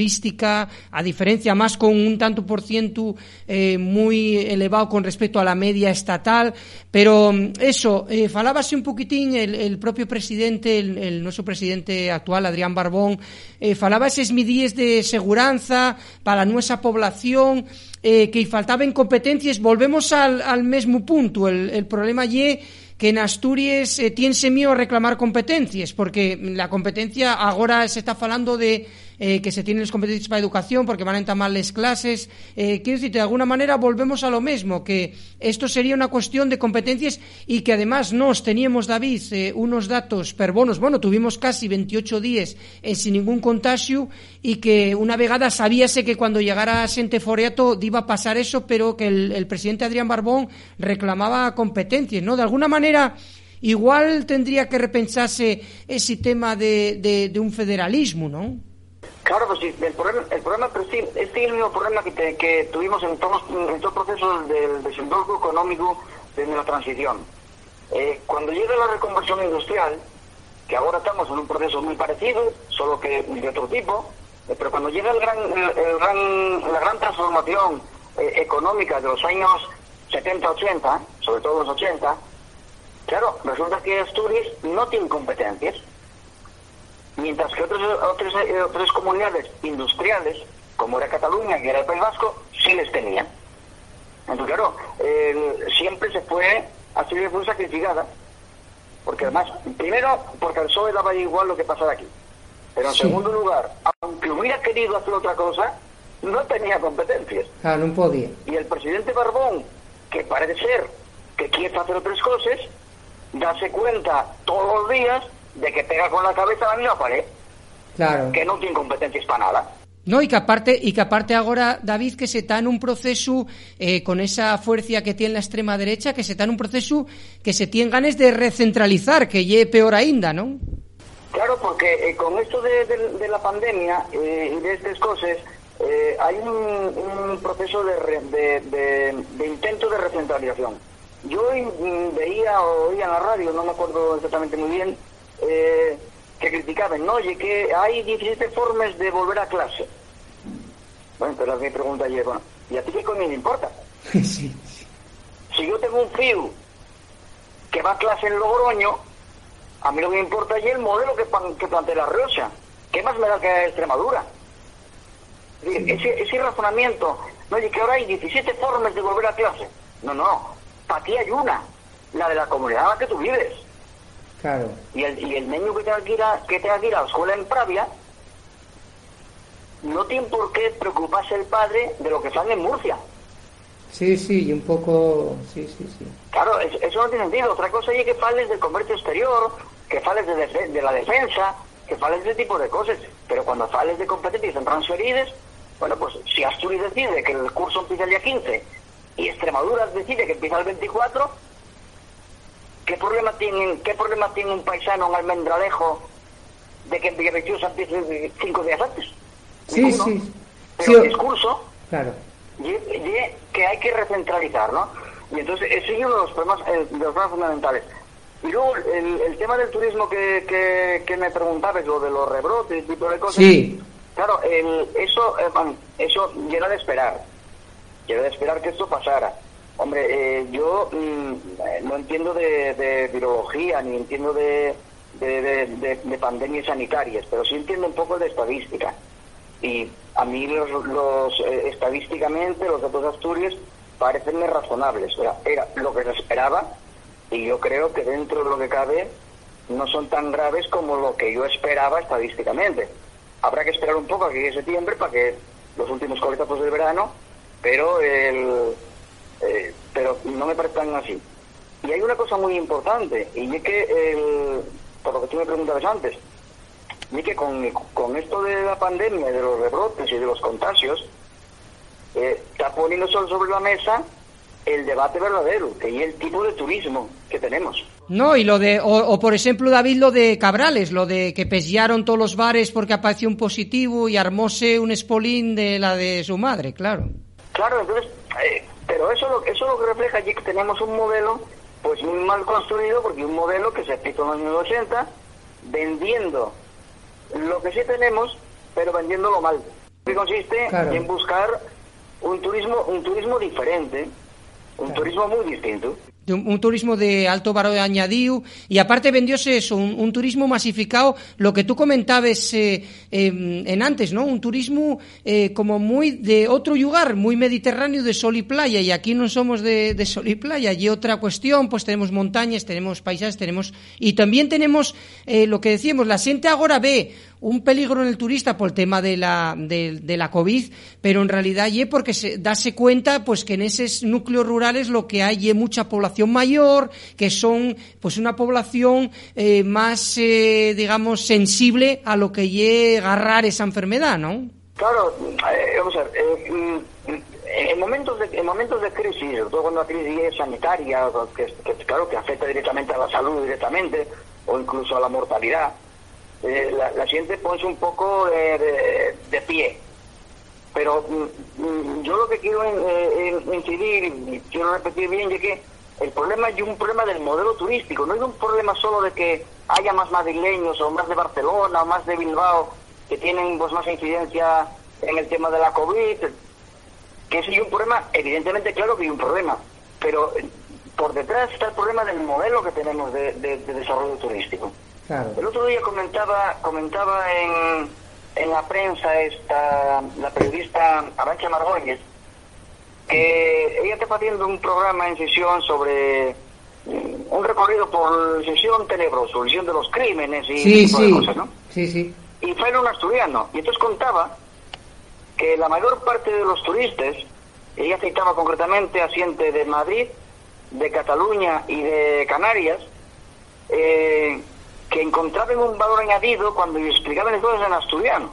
turística, a diferencia más con un tanto por ciento muy elevado con respecto a la media estatal, pero eso, falábase un poquitín el propio presidente, el nuestro presidente actual, Adrián Barbón, falaba eses midíes de seguranza para a nuestra población, que faltaban competencias. Volvemos al mesmo punto, el problema lle que en Asturias tiense miedo a reclamar competencias, porque la competencia agora se está falando de que se tienen las competencias para educación porque van a entamar las clases. Quiero decir, de alguna manera volvemos a lo mismo, que esto sería una cuestión de competencias y que además nos teníamos, David, unos datos perbonos. Bueno, tuvimos casi 28 días sin ningún contagio y que una vegada sabíase que cuando llegara Xente Foriato iba a pasar eso, pero que el presidente Adrián Barbón reclamaba competencias, ¿no? De alguna manera igual tendría que repensarse ese tema de un federalismo, ¿no? Claro, pues sí, el problema, pero sí, este es el mismo problema que tuvimos en todos los procesos del desembolso económico desde la transición. Cuando llega la reconversión industrial, que ahora estamos en un proceso muy parecido, solo que de otro tipo, pero cuando llega la gran transformación económica de los años 70-80, sobre todo los 80, claro, resulta que Asturias no tiene competencias. Mientras que otras comunidades industriales, como era Cataluña, que era el País Vasco, sí les tenían. Entonces, claro, siempre Asturias fue sacrificada, porque además, primero, porque al PSOE daba igual lo que pasara aquí. Pero en segundo lugar, aunque hubiera querido hacer otra cosa, no tenía competencias. No podía. Y el presidente Barbón, que parece ser que quiere hacer otras cosas, darse cuenta todos los días de que pega con la cabeza a la misma pared. Claro. Que no tiene competencias para nada. No, y que aparte ahora, David, que se está en un proceso con esa fuerza que tiene la extrema derecha, que se está en un proceso que se tiene ganas de recentralizar, que lle peor ainda, ¿no? Claro, porque con esto de la pandemia y de estas cosas, hay un proceso de intento de recentralización. Yo veía o oía en la radio, no me acuerdo exactamente muy bien, que criticaban, ¿no? Oye, que hay 17 formas de volver a clase. Bueno, pero mi pregunta es, bueno, ¿y a ti qué coño le importa? Sí. Si yo tengo un fío que va a clase en Logroño, a mí lo que me importa es el modelo que plantea La Rioja. ¿Qué más me da que Extremadura? Ese razonamiento, ¿no? Oye, que ahora hay 17 formas de volver a clase. No, para ti hay una, la de la comunidad en la que tú vives. Claro. Y el niño que tenga que ir a la escuela en Pravia no tiene por qué preocuparse el padre de lo que sale en Murcia. Sí, y un poco... Sí. Claro, eso no tiene sentido. Otra cosa es que fales del comercio exterior, que fales de la defensa, que fales de ese tipo de cosas. Pero cuando fales de competencias transferidas, bueno, pues si Asturias decide que el curso empieza el día 15 y Extremadura decide que empieza el 24... ¿Qué problema tiene un paisano en Almendralejo de que en Villaviciosa empiece 5 días antes? Sí. Pero el discurso, claro, que hay que recentralizar, ¿no? Y entonces ese es uno de los problemas fundamentales. Y luego el tema del turismo que me preguntabas, lo de los rebrotes, ese tipo de cosas. Sí. Claro, eso era de esperar. Era de esperar que esto pasara. Hombre, yo no entiendo de virología, ni entiendo de pandemias sanitarias, pero sí entiendo un poco de estadística. Y a mí estadísticamente los datos de Asturias parecenme razonables. Era lo que se esperaba, y yo creo que dentro de lo que cabe no son tan graves como lo que yo esperaba estadísticamente. Habrá que esperar un poco a que llegue septiembre para que los últimos coletazos del verano, pero no me parece tan así. Y hay una cosa muy importante, y es que, por lo que tú me preguntabas antes, y es que con esto de la pandemia, de los rebrotes y de los contagios, está poniendo sobre la mesa el debate verdadero, que es el tipo de turismo que tenemos. No, y lo de, o por ejemplo, David, lo de Cabrales, lo de que pellaron todos los bares porque apareció un positivo y armóse un espolín de la de su madre, claro. Claro, entonces, pero eso lo que refleja allí que tenemos un modelo pues muy mal construido, porque un modelo que se aplicó en los años 80, vendiendo lo que sí tenemos, pero vendiéndolo mal. Que consiste en buscar un turismo diferente, turismo muy distinto. Un turismo de alto valor añadido, y aparte vendióse eso, un turismo masificado, lo que tú comentabas en antes, ¿no? Un turismo como muy de otro lugar, muy mediterráneo, de sol y playa, y aquí no somos de sol y playa. Y otra cuestión, pues tenemos montañas, tenemos paisajes, y también tenemos lo que decíamos, la gente ahora ve un peligro en el turista por el tema de la COVID, pero en realidad porque dase cuenta pues que en esos núcleos rurales lo que hay es mucha población mayor, que son pues una población más digamos sensible a lo que lle agarrar esa enfermedad, ¿no? Claro, vamos a ver, en momentos de crisis, sobre todo cuando la crisis es sanitaria, que claro que afecta directamente a la salud directamente, o incluso a la mortalidad, la gente pone un poco de pie. Pero yo lo que quiero incidir y quiero repetir bien es que el problema es un problema del modelo turístico, no es un problema solo de que haya más madrileños o más de Barcelona o más de Bilbao que tienen pues más incidencia en el tema de la COVID, que ese es un problema, evidentemente claro que hay un problema, pero por detrás está el problema del modelo que tenemos de desarrollo turístico. Claro. El otro día comentaba en la prensa la periodista Arantxa Margolles, que ella está haciendo un programa en Sesión sobre un recorrido por Sesión tenebroso, Sesión de los crímenes y tipo de cosas, ¿no? Sí. Y fue en un asturiano, y entonces contaba que la mayor parte de los turistas, ella citaba concretamente a gente de Madrid, de Cataluña y de Canarias, que encontraban un valor añadido cuando explicaban las cosas en asturiano.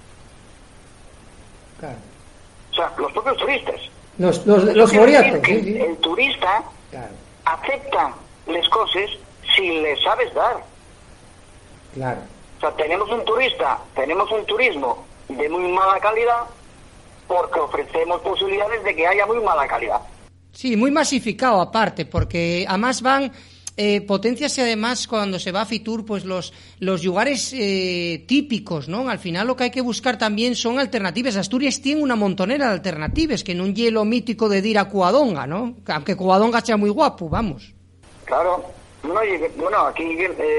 Claro. O sea, los propios turistas. Los foriatos. Sí. El turista acepta las cosas si le sabes dar. Claro. O sea, tenemos un turismo de muy mala calidad porque ofrecemos posibilidades de que haya muy mala calidad. Sí, muy masificado aparte, porque además van... potenciase además cuando se va a Fitur pues los lugares típicos, ¿no? Al final lo que hay que buscar también son alternativas. Asturias tiene una montonera de alternativas, que no un hielo mítico de ir a Covadonga, ¿no? Aunque Covadonga sea muy guapo, vamos. Claro, bueno, aquí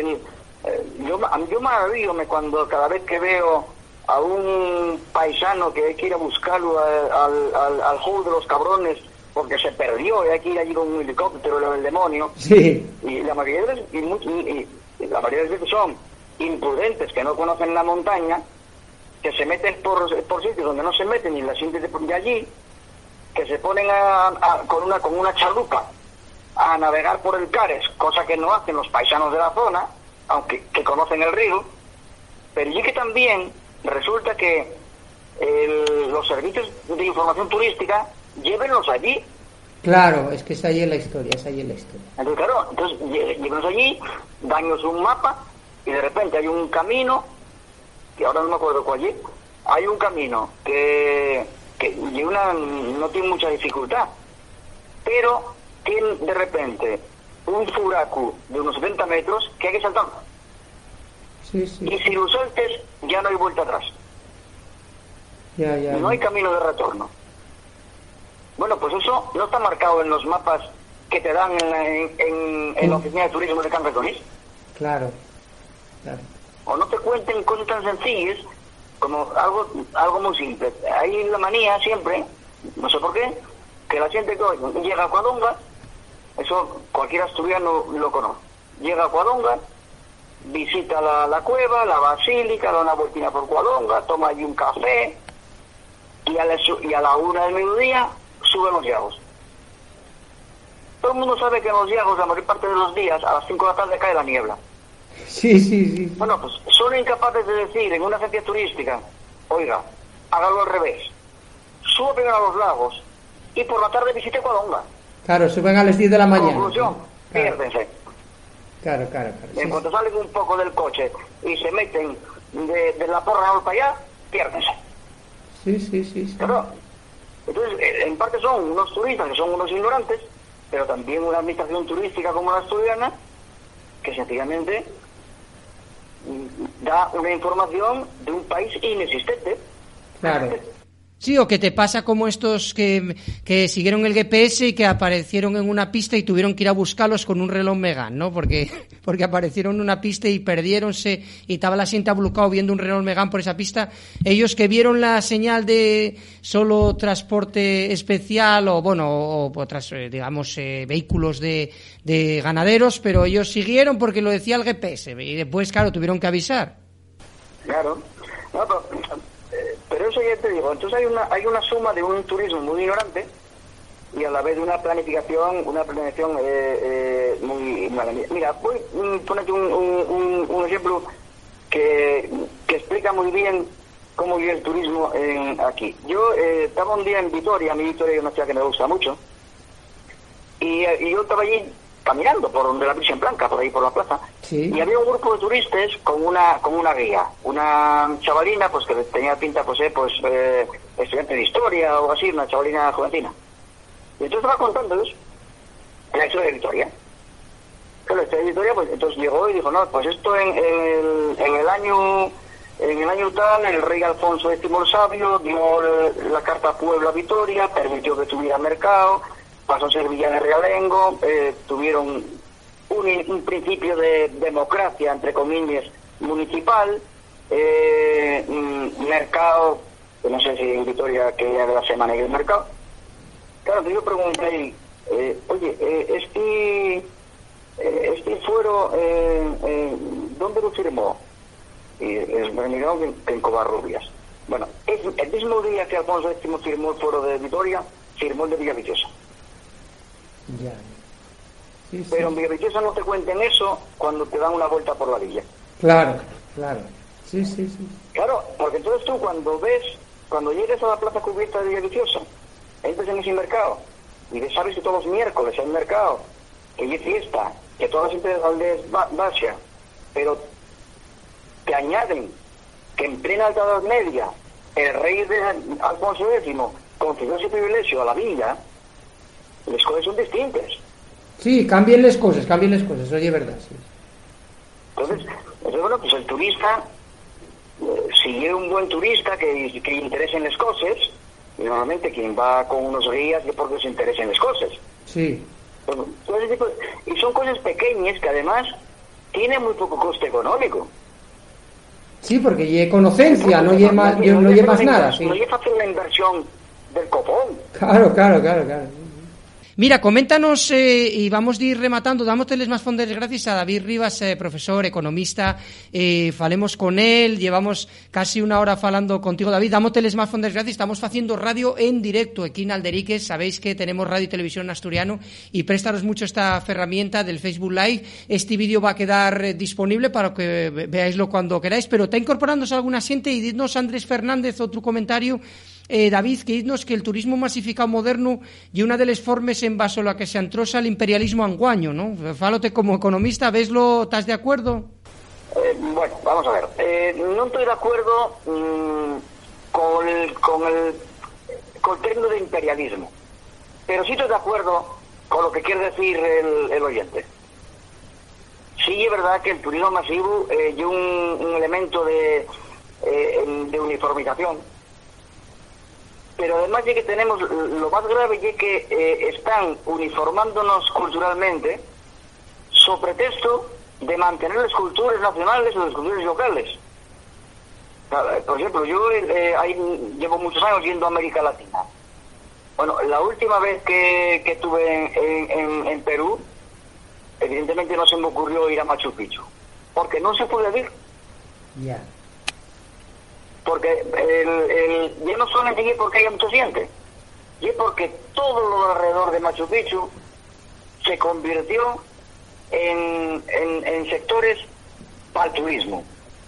yo maravillo cuando cada vez que veo a un paisano que hay que ir a buscarlo al juego de los cabrones porque se perdió y hay que ir allí con un helicóptero del demonio. Sí. Y la mayoría de las veces son imprudentes que no conocen la montaña, que se meten por sitios donde no se meten ni la gente de allí, que se ponen con una chalupa a navegar por el Cares, cosa que no hacen los paisanos de la zona, aunque que conocen el río. Pero y que también resulta que los servicios de información turística llévenlos allí. Claro, es que es ahí la historia, Entonces, claro, llévenlos allí, daños un mapa, y de repente hay un camino, que ahora no me acuerdo cuál es, hay un camino que no tiene mucha dificultad, pero tiene de repente un furacu de unos 70 metros que hay que saltar. Sí. Y si lo saltes, ya no hay vuelta atrás. No hay camino de retorno. Bueno, pues eso no está marcado en los mapas que te dan en la oficina de turismo de Can Reconís. Claro. O no te cuenten cosas tan sencillas como algo muy simple. Hay la manía siempre, no sé por qué, que la gente que llega a Covadonga, eso cualquier asturiano lo conoce, llega a Covadonga, visita la cueva, la basílica, da una vueltina por Covadonga, toma allí un café y a la 1 del mediodía suben los llagos. Todo el mundo sabe que en los llagos la mayor parte de los días a las 5 de la tarde cae la niebla. Sí. Bueno, pues son incapaces de decir en una agencia turística, oiga, hágalo al revés, suba primero a los lagos y por la tarde visite Covadonga. Claro, suben a las 10 de la mañana. Conclusión, piérdense. Claro. En cuanto salen un poco del coche y se meten de la porra para allá, piérdense. Sí. Claro. Entonces, en parte son unos turistas que son unos ignorantes, pero también una administración turística como la asturiana, que sencillamente da una información de un país inexistente. Claro. Sí, o que te pasa como estos que siguieron el GPS y que aparecieron en una pista y tuvieron que ir a buscarlos con un reloj Megane, ¿no? Porque aparecieron en una pista y perdiéronse y estaba la gente ablucado viendo un reloj Megane por esa pista. Ellos que vieron la señal de solo transporte especial o otras, digamos, vehículos de ganaderos, pero ellos siguieron porque lo decía el GPS y después, claro, tuvieron que avisar. Claro. No, pero eso ya te digo, entonces hay una suma de un turismo muy ignorante y a la vez de una planificación muy mala. Mira, voy a ponerte un ejemplo que explica muy bien cómo vive el turismo aquí. Yo estaba un día en Vitoria, mi Vitoria es una ciudad que me gusta mucho, y yo estaba allí caminando por donde la Virgen Blanca, por ahí por la plaza, sí. Y había un grupo de turistas con una guía, una chavalina pues que tenía pinta estudiante de historia o así, una chavalina jovencina. Y entonces estaba contándoles la historia de Vitoria. Pero la historia de Vitoria, pues entonces llegó y dijo, no, pues esto en el año tal, el rey Alfonso X el Sabio dio la carta a Puebla a Vitoria, permitió que tuviera mercado, pasó a ser villa de realengo, tuvieron un principio de democracia, entre comillas, municipal, mercado, no sé si en Vitoria que ya de la semana que el mercado. Claro, yo pregunté, oye, este fuero, ¿dónde lo firmó? Y me miraron que en Covarrubias. Bueno, el mismo día que Alfonso X firmó el fuero de Vitoria, firmó el de Villaviciosa. Ya. Sí. Pero en Villaviciosa no te cuenten eso cuando te dan una vuelta por la villa. Claro. Sí. Claro, porque entonces tú cuando llegues a la plaza cubierta de Villaviciosa, entras en ese mercado y sabes que todos los miércoles hay mercado, que hay fiesta, que todas las aldeas vayan, pero te añaden que en plena Alta Edad Media el rey de Alfonso X confirió ese privilegio a la villa, las cosas son distintas. Sí, cambien las cosas, oye, es verdad, sí. Entonces, bueno, pues el turista, si es un buen turista que interesa en las cosas, y normalmente quien va con unos guías es porque se interesa en las cosas. Sí. Y son cosas pequeñas que además tienen muy poco coste económico. Sí, porque lleve conocencia, no lleve más nada. Sí. No lleve fácil la inversión del copón. Claro. Mira, coméntanos, y vamos a ir rematando, dámoteles más fondes gracias a David Rivas, profesor, economista, falemos con él, llevamos casi una hora falando contigo, David, dámoteles más fondes gracias, estamos haciendo radio en directo aquí en Alderiques, sabéis que tenemos radio y televisión en asturiano, y préstaros mucho esta herramienta del Facebook Live, este vídeo va a quedar disponible para que veáislo cuando queráis, pero está incorporándose alguna gente, y didnos Andrés Fernández otro comentario. David, que didnos que el turismo masificado moderno y una de las formas en base a la que se antrosa el imperialismo anguaño, ¿no? Fálote como economista, ¿veslo? ¿Estás de acuerdo? Bueno, vamos a ver. No estoy de acuerdo con el término de imperialismo, pero sí estoy de acuerdo con lo que quiere decir el oyente. Sí, es verdad que el turismo masivo es un elemento de uniformización. Pero además ya que tenemos, lo más grave ya que están uniformándonos culturalmente sobre pretexto de mantener las culturas nacionales o las culturas locales. Por ejemplo, yo llevo muchos años yendo a América Latina. Bueno, la última vez que estuve en Perú, evidentemente no se me ocurrió ir a Machu Picchu, porque no se puede ir. Ya. Porque ya no solamente es porque haya mucha gente, y es porque todo lo alrededor de Machu Picchu se convirtió en sectores para el turismo.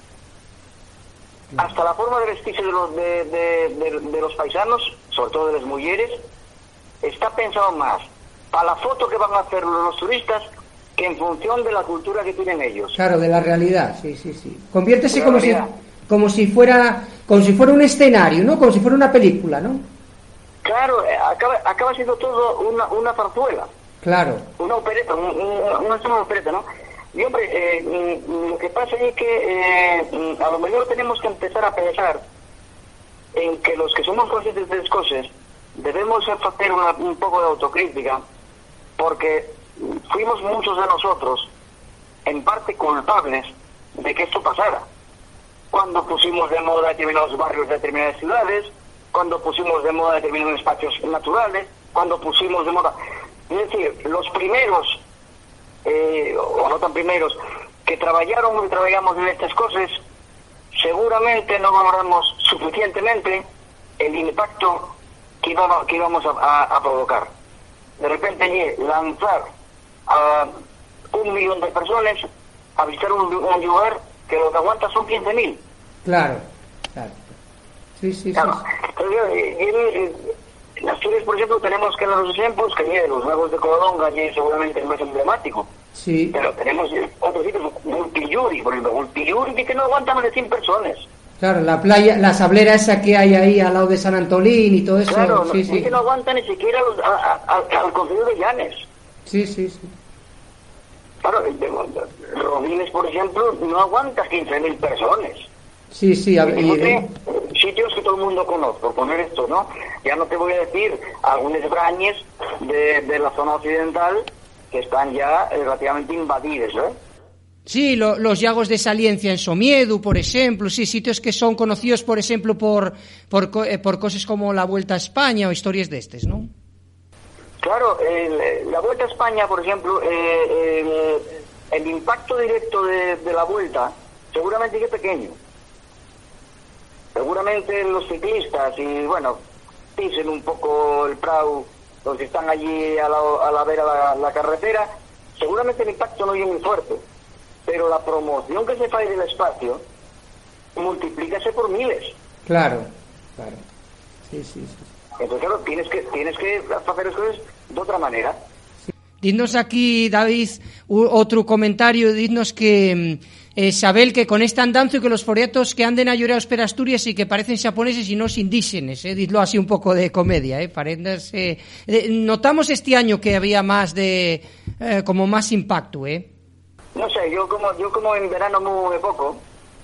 Hasta la forma de vestirse de los paisanos, sobre todo de las mujeres, está pensado más para la foto que van a hacer los turistas que en función de la cultura que tienen ellos. Claro, de la realidad, sí. Conviértese como si fuera un escenario, ¿no? Como si fuera una película, ¿no? Claro, acaba siendo todo una zarzuela. Claro. Una opereta, una opereta, ¿no? Y hombre, lo que pasa es que a lo mejor tenemos que empezar a pensar en que los que somos conscientes de las cosas debemos hacer un poco de autocrítica, porque fuimos muchos de nosotros en parte culpables de que esto pasara. Cuando pusimos de moda determinados barrios de determinadas ciudades, cuando pusimos de moda determinados espacios naturales, cuando pusimos de moda... Es decir, los primeros, o no tan primeros, que trabajamos en estas cosas, seguramente no valoramos suficientemente el impacto que íbamos a provocar. De repente lanzar a 1 millón de personas a visitar un lugar que lo que aguanta son 15.000. Claro. Sí. Claro. En Asturias, por ejemplo, tenemos que los ejemplos que los lagos de Covadonga, y seguramente el más emblemático. Sí. Pero tenemos otros sitios, Multiyuri, por ejemplo, Multiyuri que no aguanta más de 100 personas. Claro, la playa, la sablera esa que hay ahí al lado de San Antolín y todo eso. Claro, sí. Que no aguanta ni siquiera al concello de Llanes. Sí. Claro, Rodines, por ejemplo, no aguanta 15.000 personas. Sí. Sitios que todo el mundo conoce, por poner esto, ¿no? Ya no te voy a decir algunas brañas de la zona occidental que están ya relativamente invadidas, ¿eh? Sí, los llagos de Saliencia en Somiedu, por ejemplo, sí, sitios que son conocidos, por ejemplo, por cosas como la Vuelta a España o historias de estos, ¿no? Claro, la Vuelta a España, por ejemplo, el impacto directo de la Vuelta seguramente es pequeño. Seguramente los ciclistas y, bueno, pisen un poco el prau, los que están allí a la vera la carretera, seguramente el impacto no es muy fuerte. Pero la promoción que se hace del espacio multiplícase por miles. Claro. Sí. Entonces, claro, tienes que hacer las cosas de otra manera. Sí. Didnos aquí, David, otro comentario, didnos que Sabel, que con este andanzo y que los foriatos que anden ayoreados per Asturias y que parecen japoneses y no indígenas, didlo así un poco de comedia, notamos este año que había más como más impacto, No sé, yo como en verano muy poco,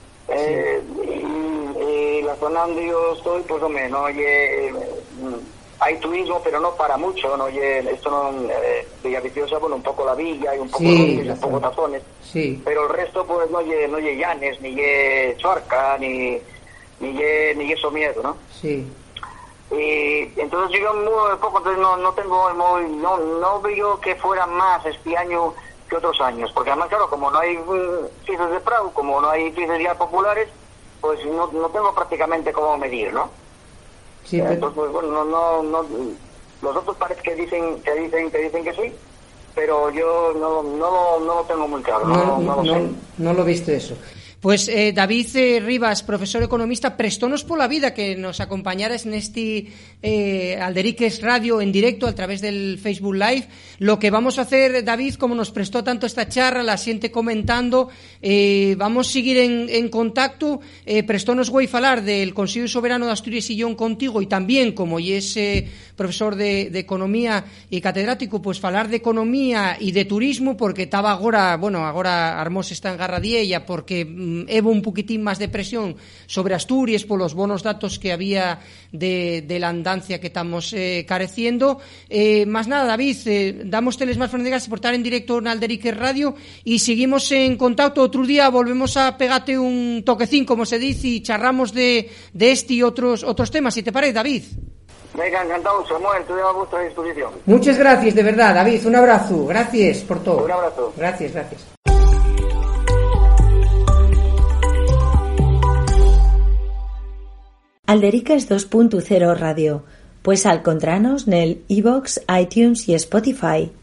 y la zona donde yo estoy, pues hombre, no oye, hay turismo, pero no para mucho, no oye, esto no, Villaviciosa, bueno, un poco la villa, y un poco un poco tazones, pero el resto, pues no oye Llanes, ni ye Chuarca, ni ye Somiedo, ¿no? Sí. Y entonces yo muy poco, entonces no veo que fuera más este año que otros años, porque además, claro, como no hay fiestas de prau, como no hay fiestas ya populares, pues no tengo prácticamente cómo medir, ¿no? Sí, entonces, pues bueno, no, los otros parece que dicen que sí, pero yo no lo tengo muy claro, no lo sé. No lo viste eso. Pues David Rivas, profesor economista, prestónos por la vida que nos acompañaras en este Alderiques Radio en directo a través del Facebook Live. Lo que vamos a hacer, David, como nos prestó tanto esta charla, la siente comentando, vamos a seguir en contacto. Prestónos voy a falar del Consello Soberano de Asturias y yo contigo, y también, como es profesor de economía y catedrático, pues falar de economía y de turismo, porque estaba agora Armós está en garradiella, porque hubo un poquitín más de presión sobre Asturias por los buenos datos que había de la andancia que estamos careciendo. Más nada, David, damos teles más gracias por estar en directo en Alderiques Radio y seguimos en contacto. Otro día volvemos a pegarte un toquecín, como se dice, y charramos de este y otros temas, si te parece, David. Venga, encantado, Samuel, estoy a vuestra disposición. Muchas gracias, de verdad, David, un abrazo, gracias por todo. Un abrazo. Gracias. Alderiques 2.0 Radio. Pues al encontrarnos en el iVoox, iTunes y Spotify.